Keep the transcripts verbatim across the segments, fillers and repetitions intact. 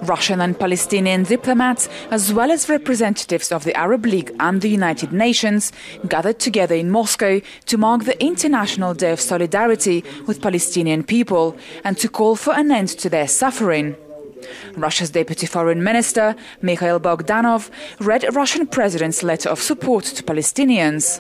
Russian and Palestinian diplomats, as well as representatives of the Arab League and the United Nations, gathered together in Moscow to mark the International Day of Solidarity with Palestinian people and to call for an end to their suffering. Russia's Deputy Foreign Minister, Mikhail Bogdanov, read Russian President's letter of support to Palestinians.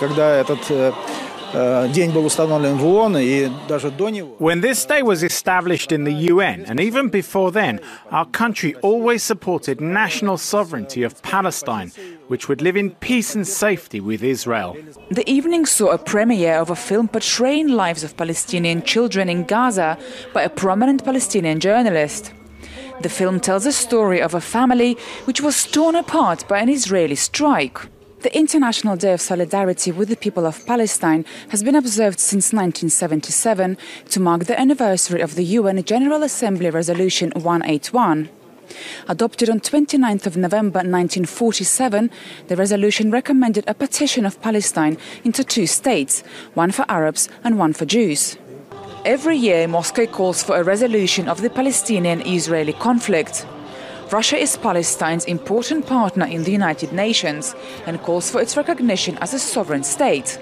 When this day was established in the U N, and even before then, our country always supported national sovereignty of Palestine, which would live in peace and safety with Israel. The evening saw a premiere of a film portraying lives of Palestinian children in Gaza by a prominent Palestinian journalist. The film tells a story of a family which was torn apart by an Israeli strike. The International Day of Solidarity with the people of Palestine has been observed since nineteen seventy-seven to mark the anniversary of the U N General Assembly Resolution one eighty-one. Adopted on twenty-ninth of November nineteen forty-seven, the resolution recommended a partition of Palestine into two states, one for Arabs and one for Jews. Every year, Moscow calls for a resolution of the Palestinian-Israeli conflict. Russia is Palestine's important partner in the United Nations and calls for its recognition as a sovereign state.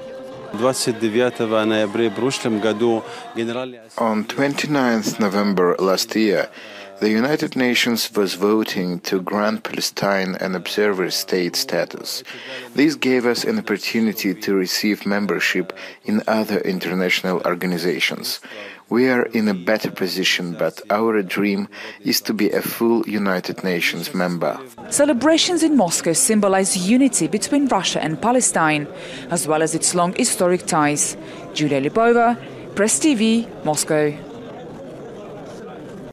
On twenty-ninth November last year, the United Nations was voting to grant Palestine an observer state status. This gave us an opportunity to receive membership in other international organizations. We are in a better position, but our dream is to be a full United Nations member. Celebrations in Moscow symbolize unity between Russia and Palestine, as well as its long historic ties. Julia Libova, Press T V, Moscow.